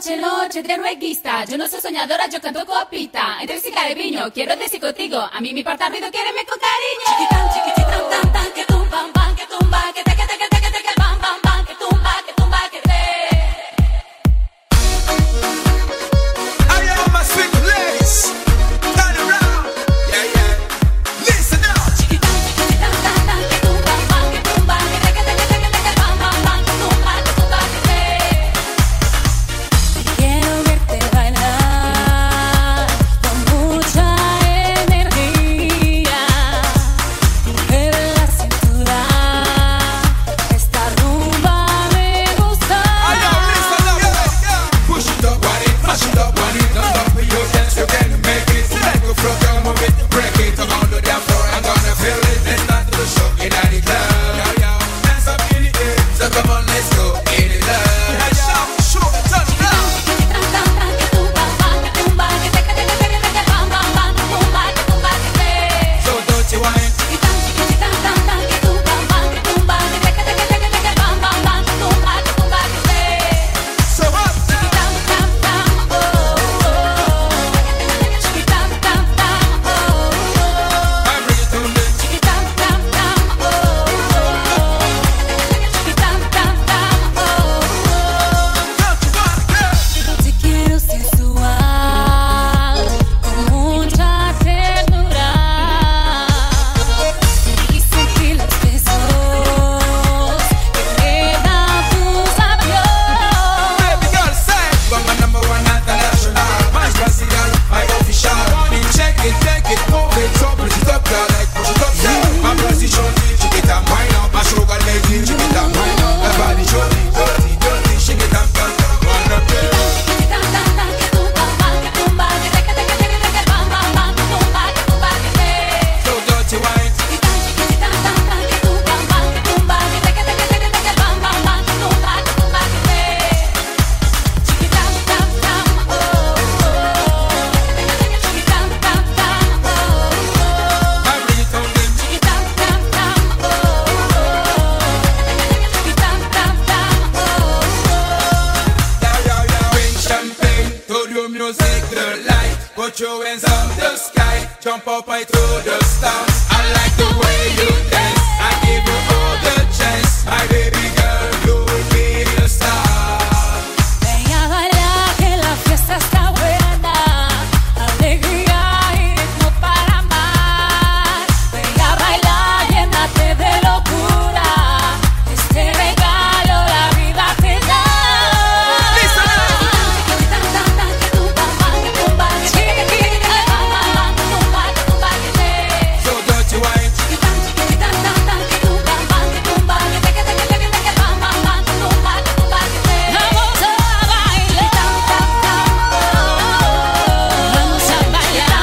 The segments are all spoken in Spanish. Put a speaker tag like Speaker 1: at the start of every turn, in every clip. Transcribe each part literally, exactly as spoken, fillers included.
Speaker 1: noche, noche de rueguista. Yo no soy soñadora, yo canto copita. Entre música de viño, quiero decir contigo. A mí mi partarrido quiere me con cariño. Chiquitán, chiquitán, tan, tan, que tumba, bam, que tumba, que te, que te, que te, que te, que bam, bam, bam, que tumba, que tumba, que te.
Speaker 2: I am my sweet ladies. Turn around. Yeah, yeah. Listen now.
Speaker 1: Chiquitán, chiquitán, tan, tan, que tumba, bam, que tumba, que te, que te, que te, que te, que bam, bam, bam, que tumba, que tumba, que te. Quiero verte bailar con mucha energía. Mueve la cintura. Esta rumba me gusta.
Speaker 2: I know, listen up. Yeah, yeah. Push it up, want it, mash it up, want it. Don't stop it, you dance, you can make it. Let go from your move it, break it. I'm on the damn floor, I'm gonna feel it. Let's start to the show in the club. Yeah, yeah. Dance up in the air, so come on, let's go in the love. Yeah, yeah. Show it, turn it down.
Speaker 1: Chiquitán, tan, tan, que tumba, bam, que tumba, que te, que te, que te, que te, que bam, bam, bam, que tumba, que tumba, que te.
Speaker 2: So don't you whine.
Speaker 1: Chiquitán, chiquitán, tan, tan, que tumba, bam, que tumba, que te, que te, que te, que te, que bam, bam, bam, que tumba, que tumba, que te.
Speaker 2: So up.
Speaker 1: Chiquitán, tan, tan, oh, oh, oh. Chiquitán, tan, tan, oh, oh.
Speaker 2: I bring it to the
Speaker 1: Chiquitán, tan, tan, oh, oh. Chiquitán, tan, tan, oh, oh.
Speaker 2: don't you whine, girl.
Speaker 1: Te quiero sensual, con mucha ternura, y sentir los besos que me dan tus labios.
Speaker 2: Baby girl, say you are my number one international. My special, my official. Me check it, take it, move it, so push it up, girl, like push it up, yeah. My position, shake it and wind up. My sugar lady, shake it and wind up. My body, dirty, dirty, dirty, shake it and turn up, wind up, yeah.
Speaker 1: Chiquitán, tan, tan, que tumba, bam, que tumba, que te, que te, que te, que te, que bam, bam, bam, que tumba, que tumba, que te.
Speaker 2: So dirty wine,
Speaker 1: Chiquitán, chiquitán, tan, tan, que tumba, bam, que tumba, que te, que te, que te, que te, que bam, bam, bam, que tumba, que tumba, que te. Chiquitán, tan, tan, oh, oh. Chiquitán, tan, tan, oh, oh.
Speaker 2: I bring it on them.
Speaker 1: Chiquitán, tan, tan, oh, oh. Chiquitán, tan, tan, oh, oh.
Speaker 2: Yeah, yeah, yeah. Bring champagne to the music, the light. Put your hands up the sky, jump up high through the stars. I like the way you dance. I give you all the chance, my baby girl. You will be the star.
Speaker 1: Ven a bailar que la fiesta está buena, alegría y ritmo para más. Ven a bailar, llénate de locura, este regalo la vida te da.
Speaker 2: Listen
Speaker 1: Chiquitán, tan, tan, que tumba, bam, que tumba, que te, que te, que te, bam, bam, bam, que tumba, que tumba, que te.
Speaker 2: So dirty wine,
Speaker 1: Chiquitán, chiquitán, tan, tan, que tumba, bam, que tumba, que te, que te, que te, que te, que bam, bam, bam, que tumba, que tumba, que te. Vamos a bailar. Vamos a bailar.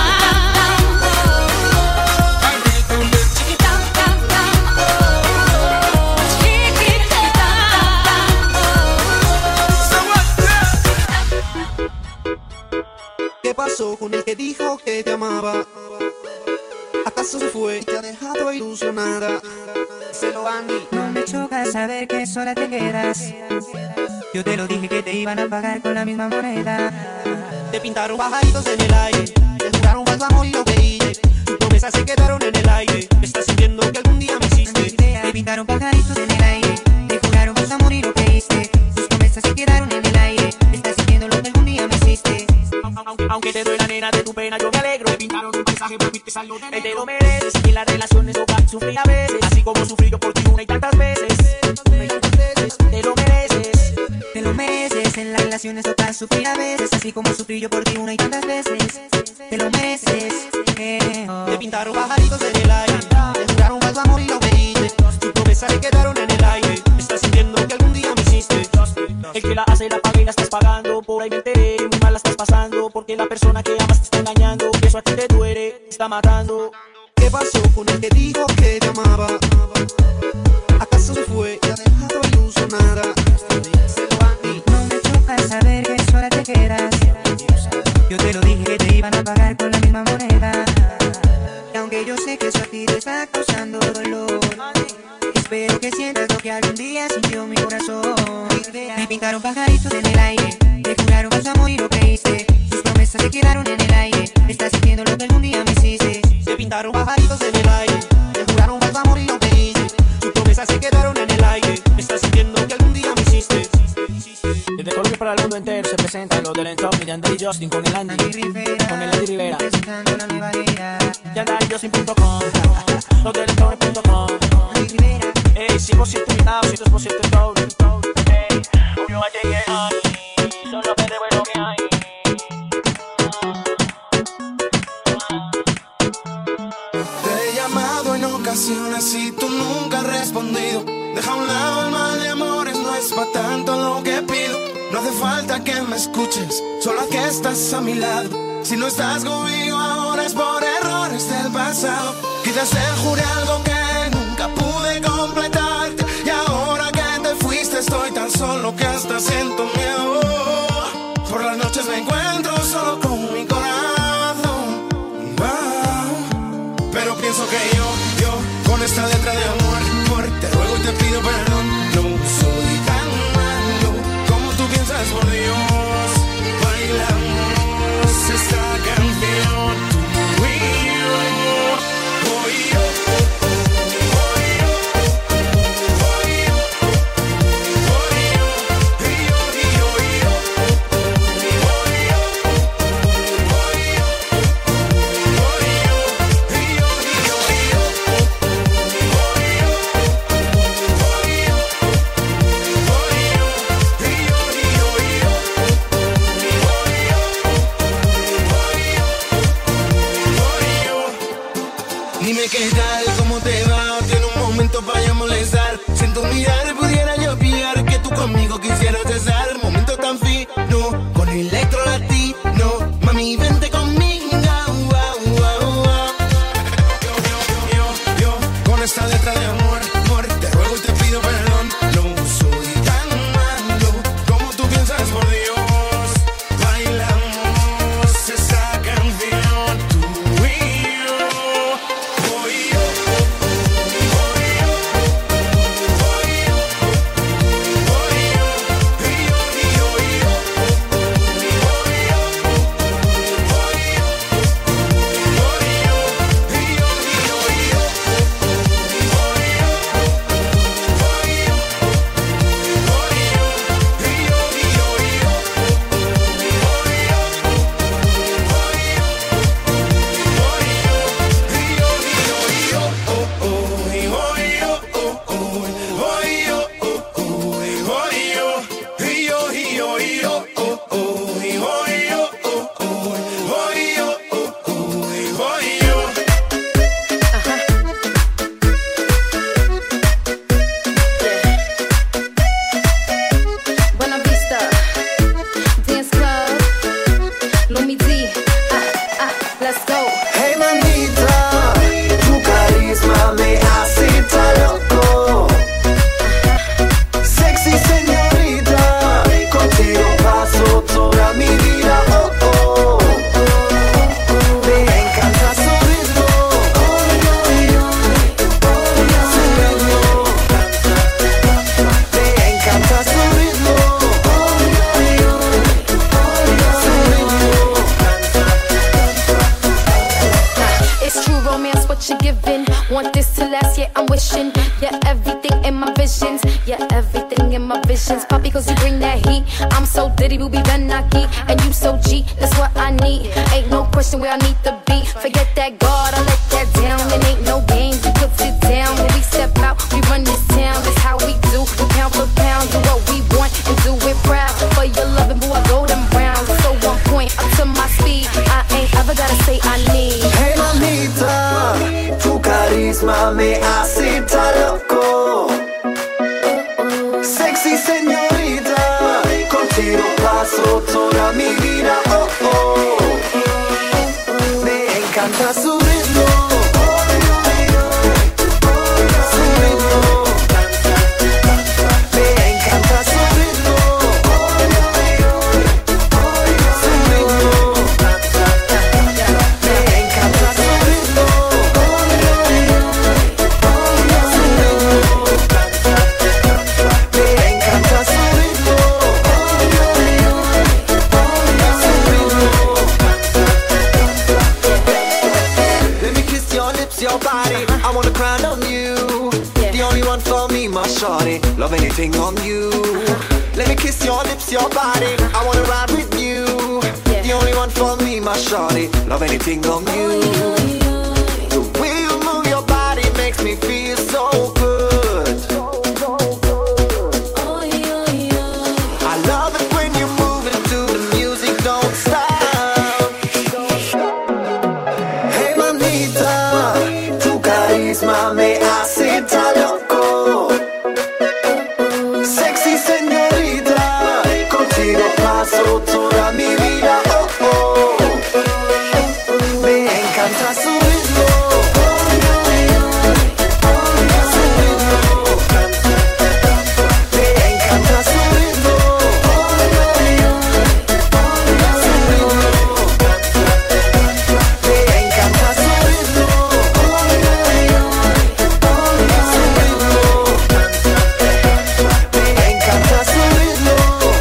Speaker 2: I bring it on them.
Speaker 1: Chiquitán, tan, tan, oh. Chiquitán, tan, oh.
Speaker 2: So what, girl?
Speaker 3: ¿Qué pasó con el que dijo que te amaba? ¿Acaso se fue y te ha dejado ilusionada? Se lo van y
Speaker 4: No me choca saber que sola te quedas. Yo te lo dije que te iban a pagar con la misma moneda.
Speaker 3: te pintaron pajaritos en el aire, te juraron falso amor y lo creíste. Tus promesas se quedaron en el aire. Estás sintiendo que algún día me hiciste.
Speaker 4: Te pintaron pajaritos en el aire, te juraron falso amor y lo creíste. Tus promesas se quedaron en el aire. Estás sintiendo lo que algún día me hiciste.
Speaker 3: Aunque, aunque te duela nena de tu pena, yo me alegro. Te pintaron un paisaje, pero viste saldo de negro. Te lo mereces, y en las relaciones hogar sufrí a veces, así como sufrí yo por ti una y tantas veces. Una y tantas veces, te lo mereces.
Speaker 4: Te lo mereces, en las relaciones toca sufrir a veces, así como sufrí yo por ti una y tantas veces. Te lo mereces, eh, oh.
Speaker 3: Te pintaron pajaritos en el aire, te juraron falso amor y lo creíste. Tus promesas se quedaron en el aire. Estás sintiendo que algún día me hiciste. El que la hace la paga y la estás pagando. Por ahí me enteré, muy mal la estás pasando, porque la persona que amas te está engañando. Que eso a ti te duele, te está matando. ¿Qué pasó con el que dijo que te amaba? ¿Acaso se fue y te ha dejado ilusionada? Se lo van y
Speaker 4: No me choca saber que sola te quedas. Yo te lo dije que te iban a pagar con la misma moneda. Y aunque yo sé que eso a ti te está causando dolor, espero que sientas lo que algún día sintió mi corazón. Me pintaron pajaritos en el aire, te juraron
Speaker 3: para el mundo entero se presentan los del entorno de Andy y Justin con el Andy, con el Andy Rivera.
Speaker 4: Presentando una nueva era.
Speaker 3: Y Andy y Justin punto com, los del entorno punto com.
Speaker 4: Andy Rivera.
Speaker 3: Ey, cien por ciento invitado, cien por ciento en todo. Ey, Julio H y el son los que de bueno que hay.
Speaker 2: Te he llamado en ocasiones y tú nunca has respondido. Deja a un lado el mal de amores, no es pa' tanto lo que pido. No hace falta que me escuches, solo que estás a mi lado. Si no estás conmigo ahora es por errores del pasado. Quizás te juré algo que nunca pude completarte, y ahora que te fuiste estoy tan solo que hasta siento miedo. Por las noches me encuentro solo con mi corazón. Wow. Pero pienso que yo, yo, con esta letra de amor, amor, te ruego y te pido perdón. No soy tan malo como tú piensas, por Dios. Bailamos esta canción, tú y yo. Oh, yo, oh, oh, yo, oh, yo, oh, yo, y yo, y yo, y yo, oh, yo, oh, yo, oh, yo, y yo, y yo, y yo, oh, yo, dime qué tal, cómo te va, tiene un momento para molestar. Sin tu mirar pudiera yo pillar que tú conmigo quisieras estar. Momento tan fino, con electro latino. Mami, vente conmigo. Wow, wow, wow. Yo, yo, yo, yo, yo, con esta letra de amor, amor, te ruego y te pido perdón. No soy tan malo como tú piensas, por Dios. Bailamos esa canción, tú y yo. Oh, yo, oh, oh, yo, oh, yo, oh, yo, y yo, y yo, y yo, oh, yo, oh, yo, oh, yo, y yo, y yo, y yo, y yo,
Speaker 1: Buena Vista, Dance Club, Lumi D, ah, ah, let's go.
Speaker 5: Hey mamita, tu carisma me hace tan loco. Sexy señorita, contigo paso toda mi vida. Oh, oh. Me encanta su ritmo, su ritmo. Me encanta su ritmo, su ritmo.
Speaker 1: It's true romance, what you giving. Want this to last, yeah, I'm wishing. Yeah, everything in my visions. Yeah, everything in my visions. Poppy, cause you bring that heat. I'm so diddy, booby, Ben Naki. And you so G, that's what I need. Ain't no question where I need to be. Forget that guard, I let that down. And ain't no games, we put it down. When we step out, we run this town. That's how we do. We pound for pound, do what we want and do it proud. For your loving, boo, I go them rounds. So one point up to my speed. I ain't ever gotta say I need.
Speaker 5: Hey mamita, tu carisma me hace tan loco. Sexy señorita, contigo paso toda mi vida. Oh, oh. Me encanta su ritmo, su ritmo. Me encanta su ritmo, su ritmo. Me encanta su ritmo, su ritmo. Me encanta su ritmo, su ritmo. Let me kiss your lips, your body. I wanna crown on you. The only one for me, my shawty. Love anything on you. Let me kiss your lips, your body. I wanna ride with you. Yeah. The only one for me, my shawty. Love anything on you. The way you move your body makes me feel so good. I love it when you move into the music, don't stop. Hey mamita, tu carisma me hace tan loco. Sexy señorita, contigo paso toda mi vida. Oh, oh. Me encanta su ritmo. Su ritmo. Me encanta su ritmo. Su ritmo. Me encanta su ritmo. Su ritmo. Me encanta su ritmo.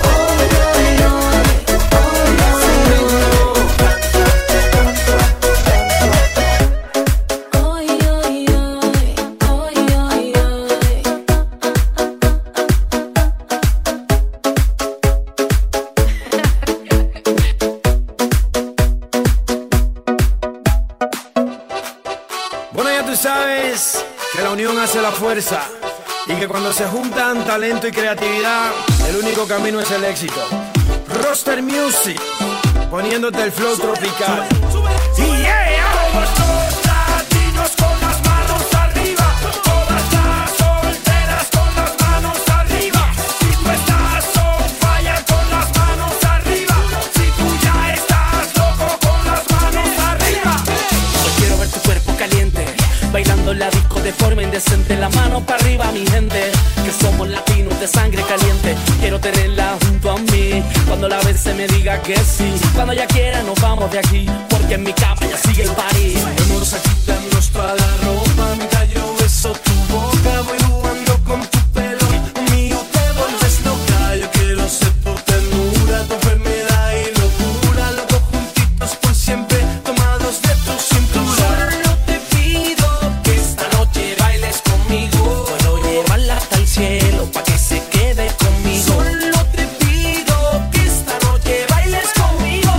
Speaker 6: Bueno, ya tú sabes que la unión hace la fuerza y que cuando se juntan talento y creatividad, el único camino es el éxito. Roster Music, poniéndote el flow tropical. Yeah.
Speaker 2: Todos los latinos con las manos arriba, todas las solteras con las manos arriba. Si tú estás on fire con las manos arriba, si tú ya estás loco con las manos arriba.
Speaker 3: Yo quiero ver tu cuerpo caliente, bailando la disco de forma indecente. La mano para arriba, mi gente, que somos latinos de sangre caliente. Quiero tenerla junto a mí, cuando la vez se me diga que sí. Cuando ella quiera nos vamos de aquí, porque en mi cama ya sigue el party.
Speaker 2: Vamos a quitarnos toda la ropa, mira yo beso tu boca, voy jugando con tu pelo, conmigo te vuelves loca. Yo quiero ser tu ternura, tu enfermedad y locura, los dos juntitos por siempre, tomados de tu cintura.
Speaker 3: Solo te pido que esta noche bailes conmigo. Puedo llevarla hasta el cielo pa' que se quede conmigo. Solo te pido que esta noche bailes conmigo.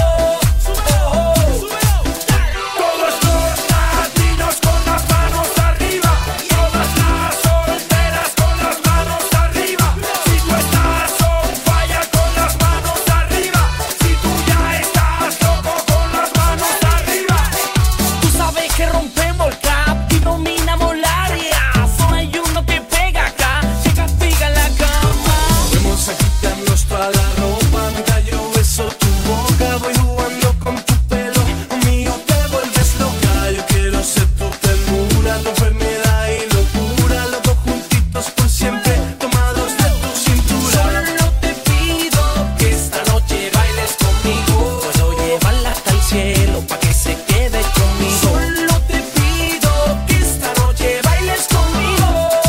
Speaker 2: Todos los latinos con las manos arriba, todas las solteras con las manos arriba. Si tú estás on fire con las manos arriba, si tú ya estás loco con las manos arriba.
Speaker 3: Tú sabes que rompemos el cap y dominamos la área. Solo hay uno que pega acá, que castiga en la cama.
Speaker 2: Vamos a quitarnos toda la ropa, mira yo beso tu boca, voy jugando con tu pelo, conmigo te vuelves loca. Yo quiero ser tu ternura, tu enfermedad y locura, los dos juntitos por siempre, tomados de tu cintura.
Speaker 3: Solo te pido que esta noche bailes conmigo. Puedo llevarla hasta el cielo pa' que se quede conmigo. Solo te pido que esta noche bailes conmigo.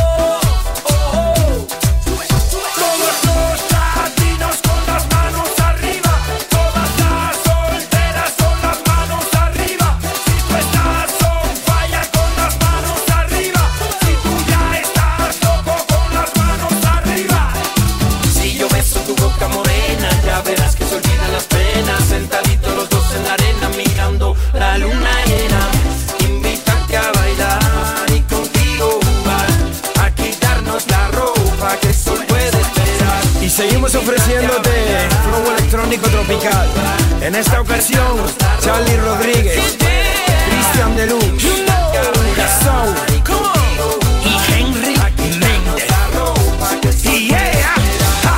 Speaker 2: Todos los latinos con las manos arriba, todas las solteras con las manos arriba. Si tú estás on fire con las manos arriba, si tú ya estás loco con las manos arriba.
Speaker 3: Si yo beso tu boca morena, ya verás que se olvidan las penas. Sentaditos los dos en la arena, mirando la luna llena. Invitarte a bailar y contigo jugar, a quitarnos la ropa que el sol puede esperar.
Speaker 6: Y seguimos ofreciéndote flow electrónico tropical. En esta ocasión, Charlie Rodríguez, Cristian Deluxe, Gasol y Henry Méndez. Y yeah. Ja.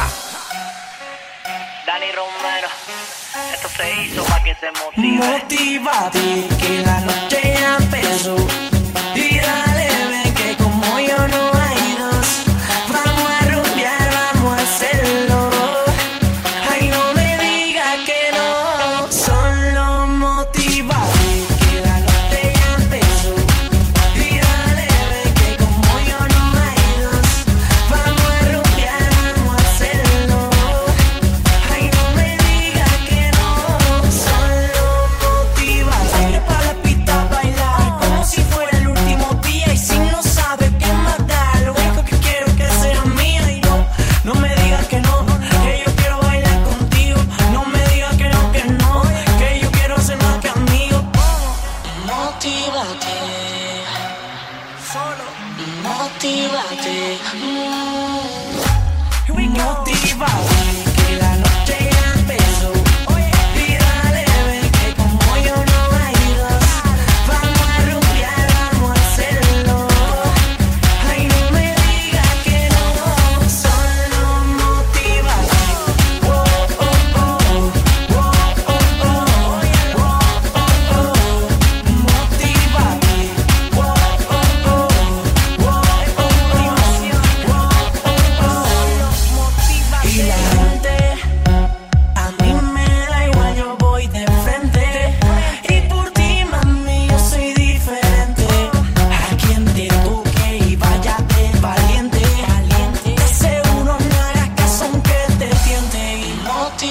Speaker 7: Dani Romero, esto se hizo pa' que se motive.
Speaker 3: Motívate que la noche ya empezó. Y dale, ven que como yo no hay dos. Vamos a rumbear, vamos a hacerlo. Ay, no me digas que no. Solo motívate que la noche ya empezó. Y dale, ven que como yo no hay dos. Vamos a rumbear, vamos a hacerlo. Ay, no me digas que no. Solo motívate. Pa' la pista bailar como si fuera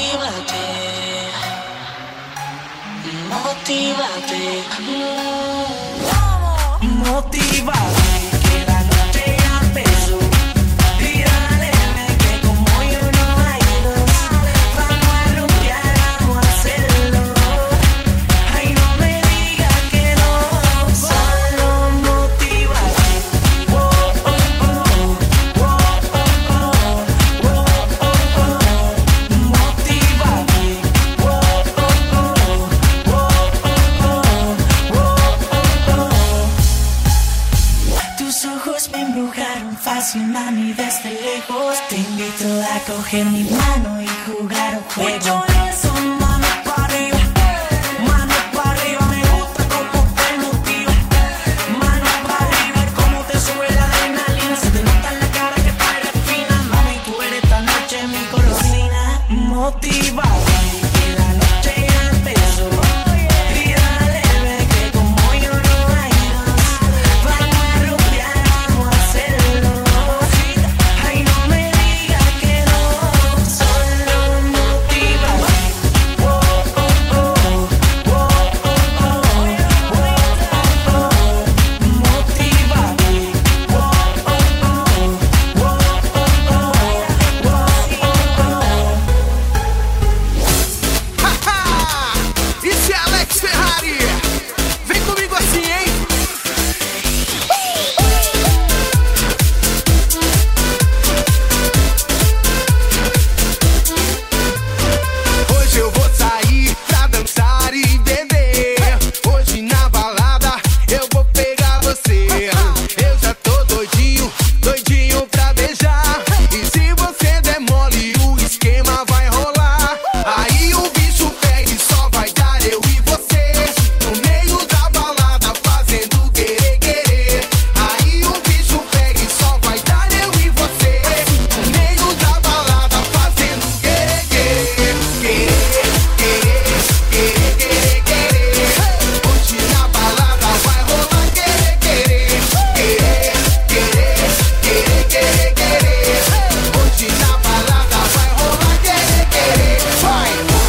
Speaker 8: Motívate, motívate, mm. Motívate, que la noche ya empezó. Y dale, que como yo no hay dos, vamos a rumbear, vamos a hacerlo. Ay, no me digas que no, solo motívate. Oh, oh, oh, oh, oh, oh, oh, oh, oh, oh. Motívate. Oh, oh, oh, oh, oh, oh, oh. Tus ojos me embrujaron fácil, mami, desde lejos. Te invito a coger mi mano y jugar un juego. Eso, mano para arriba, mano para arriba. Me gusta cómo te motiva. Mano para arriba, cómo te sube la adrenalina. Se te nota en la cara que tú eres fina. Mami, tú eres esta noche mi golosina. Motívate, que la noche ya empezó. Y dale, ve que como yo no hay dos, vamos a rumbear, vamos a hacerlo. Ay, no me digas que no, solo motívate. Oh, oh, oh, oh, oh, oh, oh, oh, oh. Motívate. Oh, oh, oh, oh, oh, oh, oh, oh.
Speaker 5: Haha! Isso é Alex Ferrari. Vem comigo assim, hein? Hoje eu vou sair pra dançar e beber. Hoje na balada eu vou pegar você. Eu já tô doidinho, doidinho pra beijar. E se você der mole, o esquema vai rolar. Aí o bicho pega e só vai dar eu e você. No meio da balada fazendo querer, querer. Aí o bicho pega e só vai dar eu e você. No meio da balada fazendo querer, querer. Querer, querer, querer, querer, querer. Hoje na balada vai rolar querer, querer. Querer, querer, querer, querer, querer. Hoje na balada vai rolar querer, querer. Vai!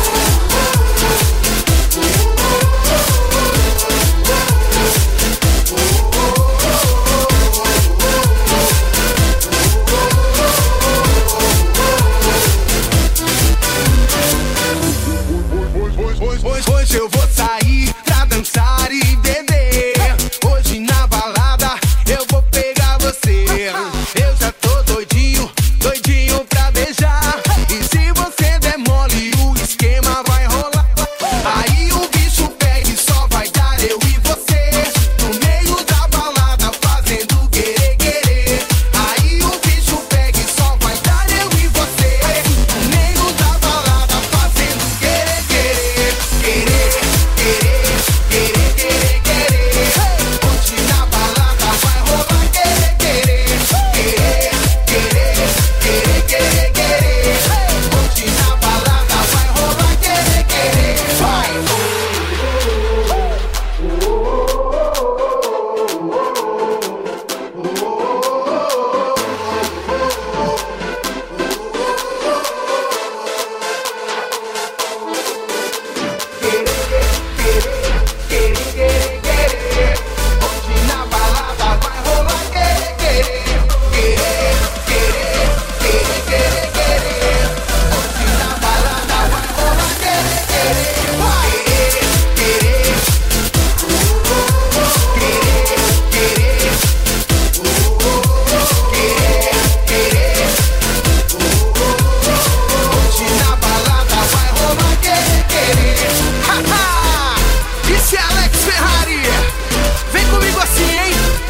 Speaker 5: Hoje, hoje eu vou sair pra dançar e beber. Hoje na balada eu vou pegar você. Eu já tô doidinho, doidinho pra beijar. E se você der mole, o esquema vai rolar. Aí o bicho pega e só vai dar eu e você. No meio da balada fazendo querer, querer. Aí o bicho pega e só vai dar eu e você. No meio da balada fazendo querer, querer. Querer, querer, querer, querer, querer. Hoje na balada vai rolar querer, querer. Querer, querer, querer, querer, querer. Hoje na balada vai rolar querer, querer. Vai! Hoje na balada vai rolar querer, querer. Querer, querer, querer, querer, querer. Hoje na balada vai rolar querer, querer. Vai! Querer, querer, querer, querer, querer. Hoje na balada vai rolar querer, querer. Haha! Isso é Alex Ferrari. Vem comigo assim, hein?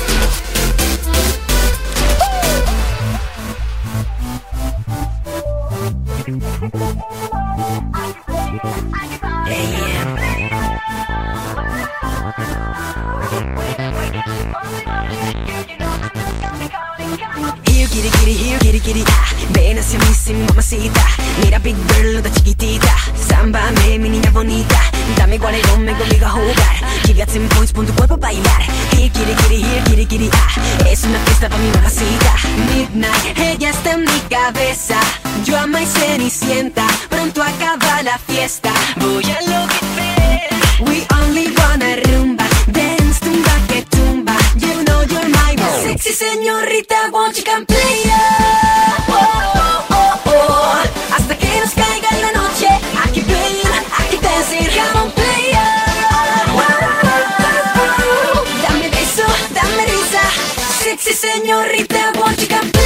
Speaker 9: Here, kitty, kitty, here, kitty, kitty, ah. Ven hacia mí, sin mamacita. Mira, big girl, toda chiquitita. Sámbame, mi niña bonita. Dame igual y ven conmigo a jugar. Give you ten points, pon tu cuerpo a bailar. Here, kitty, kitty, here, kitty, kitty, ah. Es una fiesta pa' mi mamacita. Midnight, ella está en mi cabeza. Yo ama y cenicienta, pronto acaba la fiesta. Voy a enloquecer. We only wanna rumba, dance, tumba que tumba. You know you're my boy. Sexy señorita, won't you come play? Oh, oh, oh, oh. Hasta que nos caiga la noche. Aquí playing, aquí dancing, come on play. Oh, oh, oh. Dame beso, dame risa. Sexy señorita, won't you come play?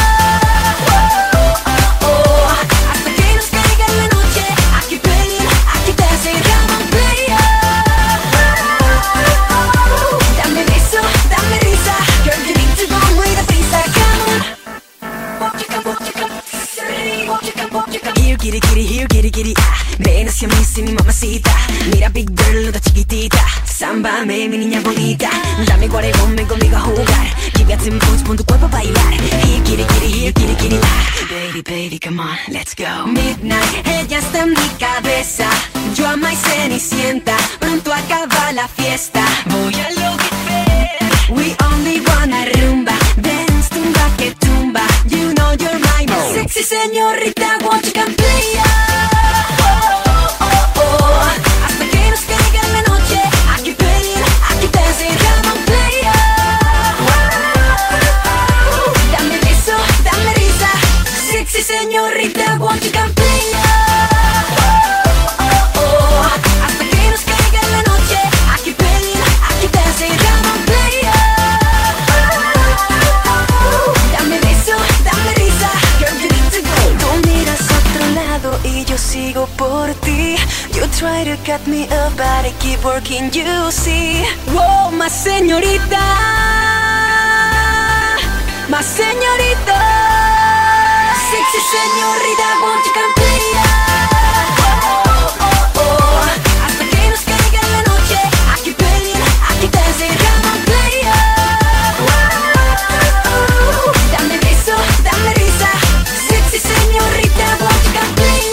Speaker 9: Kitty, kitty, here, kitty, kitty, ah. Ven hacia mí, sí, mi mamacita. Mira, big girl, no chiquitita. Sámbame, mi niña bonita. Dame guaregón, ven conmigo a jugar. Give me ten points, pon tu cuerpo a bailar. Here, kitty, kitty, here, kitty, kitty, ah. Baby, baby, come on, let's go. Midnight, ella está en mi cabeza. Yo ama y cenicienta. Pronto acaba la fiesta. Voy a enloquecer. We only wanna rumba, dance, tumba que tumba. You know you're my boy. Sexy señorita, won't you come play? Oh, oh, oh, oh. Hasta que nos caiga la noche. Aquí playing, aquí dancing, come on play. Oh, dame beso, dame risa. Sexy señorita, won't you come play? Sigo por ti. You try to cut me up, but I keep working, you see. Whoa, más señorita, más señorita. Sexy señorita, won't you come play? Oh, oh, oh. Hasta que nos caiga la noche. Aquí playing, aquí dancing, come on play. Oh, dame beso, dame risa. Sexy señorita, won't you come play?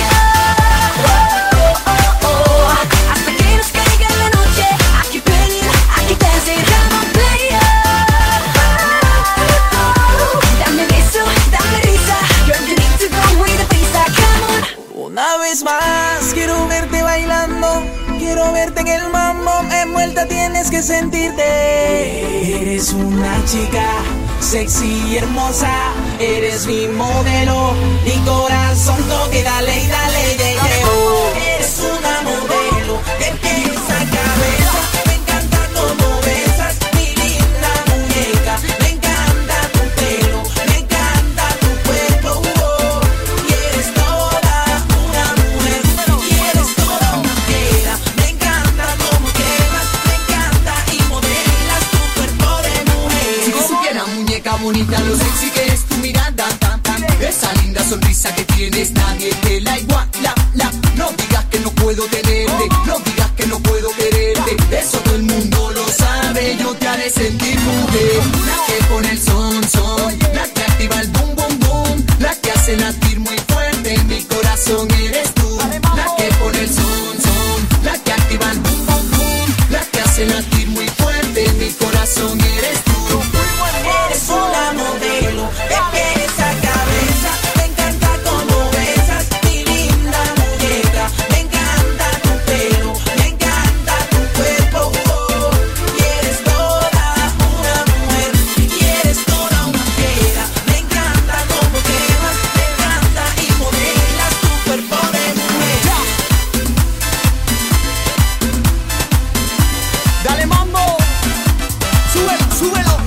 Speaker 10: Más, quiero verte bailando, quiero verte en el mambo, envuelta tienes que sentirte. Eres una chica sexy y hermosa, eres mi modelo, mi corazón toque, dale y dale de llevo. Eres una modelo de pies a cabeza, me encanta cómo besas, mi linda muñeca, me encanta tu pelo, me encanta tu cuerpo, oh, y eres toda.
Speaker 11: Bonita, lo sexy que es tu mirada, tan, tan. Esa linda sonrisa que tienes, nadie te la iguala. La. No digas que no puedo tenerte, no digas que no puedo quererte. Eso todo el mundo lo sabe, yo te haré sentir mujer. La que pone el son, son, la que activa el boom, boom, boom. La que hace latir muy fuerte en mi corazón eres tú. La que pone el son, son, la que activa el boom, boom, boom. La que hace latir muy fuerte en mi corazón eres tú.
Speaker 10: Eres una modelo de pies a cabeza, me encanta cómo besas, mi linda muñeca, me encanta tu pelo, me encanta tu cuerpo, oh, y eres toda una mujer, y eres toda una fiera, me encanta cómo quemas, me encanta y modelas tu cuerpo de mujer. Dale mambo, súbelo, súbelo.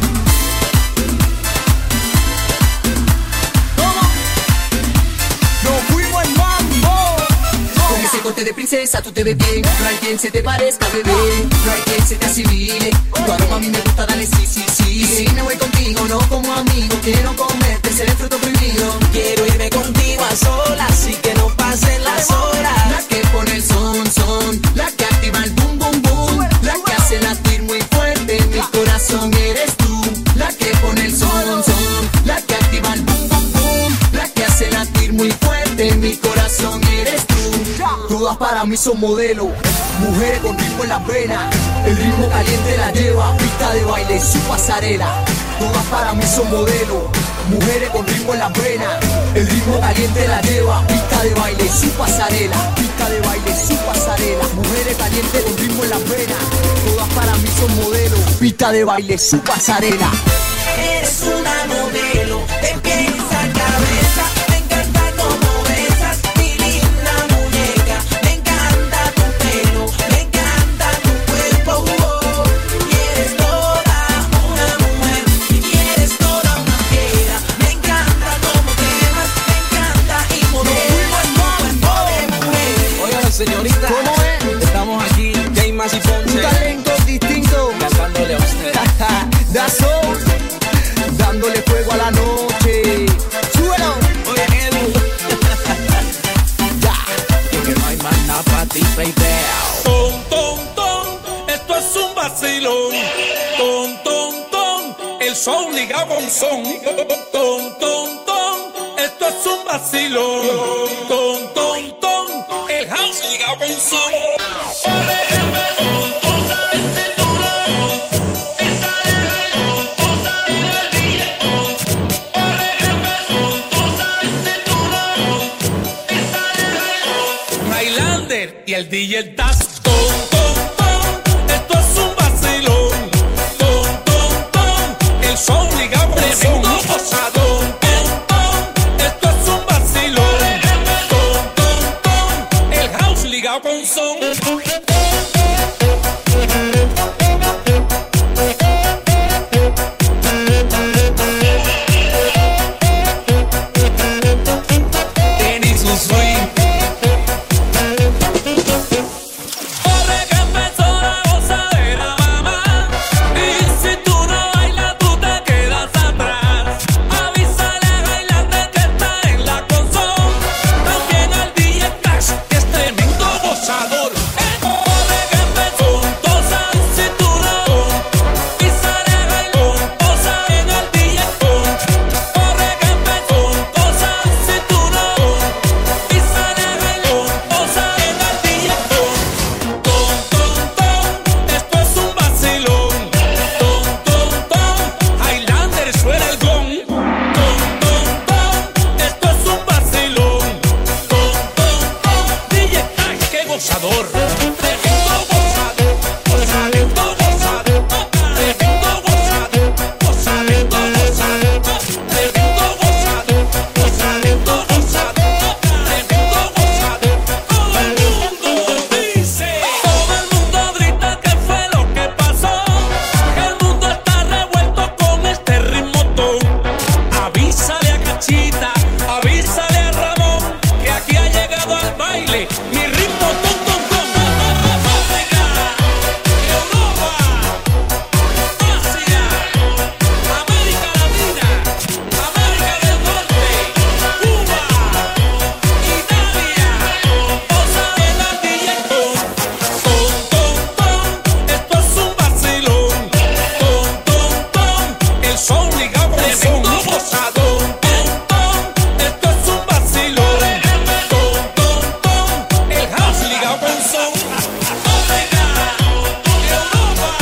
Speaker 11: Corte de princesa, tú te ves bien. No hay quien se te parezca, bebé. No hay quien se te asimile. Tu aroma a mí me gusta, dale sí, sí, sí. Y si me voy contigo, no como amigo. Quiero comerte, ser el fruto prohibido. Quiero irme contigo a solas y que no pasen las horas. La que pone el son, son. La que activa el boom, boom, boom. La que hace latir muy fuerte en mi corazón eres tú. La que pone el son, son. La que activa el boom, boom, boom. La que hace latir muy fuerte en mi corazón eres tú. Todas para mí son modelos, mujeres con ritmo en la vena. El ritmo caliente la lleva, pista de baile, su pasarela. Todas para mí son modelos, mujeres con ritmo en las venas. El ritmo caliente la lleva, pista de baile, su pasarela. Pista de baile, su pasarela. Mujeres calientes con ritmo en las venas. Todas para mí son modelos. Pista de baile, su pasarela.
Speaker 10: Eres una modelo de pies a cabeza. Me encanta cómo besas, mi linda muñeca. Me encanta tu pelo, me encanta tu cuerpo. Oh, y eres toda una mujer, y eres toda una fiera. Me encanta cómo quemas, me encanta y modelas tu cuerpo de mujer.
Speaker 3: Oigan, señorita,
Speaker 11: ¿Cómo es?
Speaker 3: estamos aquí, Jaymas y
Speaker 11: Un
Speaker 3: Ponce,
Speaker 11: talento distinto.
Speaker 3: cantándole a usted.
Speaker 11: That's all. Dándole fuego a la noche. Súbelo.
Speaker 3: Oye, Edu,
Speaker 11: Ya.
Speaker 3: que no hay más nada para ti, baby.
Speaker 12: Ton, ton, ton, esto es un vacilón. Ton, ton, ton, el son ligado con son. Ton, ton, ton, esto es un vacilón. Ton, ton, ton, el house ligado con son. Highlander y el D J Das. Ton, ton, ton, esto es un vacilón. Ton, ton, ton, el son ligado con el son. Gozadón. Ton, ton, esto es un vacilón. Ton, ton, ton, el house ligado con son. Tiene su swing. Corre que empezó la gozadera, mamá. Y si tú no bailas, tú te quedas atrás. Avísale a Highlander que está en la consola. También al D J Tash, que es tremendo gozador. Corre que empezó Tosa. Y si tú no avísale a Highlander, Tosa en el D J. Corre que empezó Tosa. Y si tú no avísale a Highlander, Tosa en el D J. Ton, ton, ton, esto es un vacilón. Ton, ton, ton, Highlander suena el gong. Ton, ton, ton, esto es un vacilón. Ton, ton, ton, D J Tash, qué gozador. Tremendo gozador, gozadito, gozador. Tremendo gozador, gozadito, gozador. Tremendo gozador, gozadito, gozador. Tremendo gozador. Todo el mundo dice, todo el mundo grita que fue lo que pasó. Que el mundo está revuelto con este ritmotón. Avísale a Cachita, avísale a Ramón, que aquí ha llegado al baile mi ritmo ton, ton, ton. África, Europa, Asia, América Latina, América del Norte, Cuba, Italia. Tosa en la D J. Ton, ton, ton, esto es un vacilón. Ton, ton, ton, el son ligado con el son. Gozadón. Ton, ton, esto es un vacilón. Ton, ton, ton, el house ligado con son. África, Europa,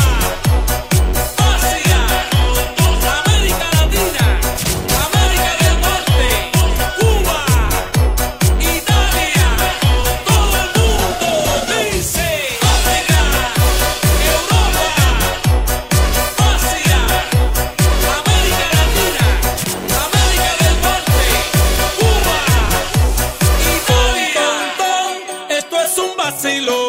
Speaker 12: Asia, América Latina, América del Norte, Cuba, Italia. Todo el mundo dice África, Europa, Asia, América Latina, América del Norte, Cuba, Italia. Esto es un vacilón.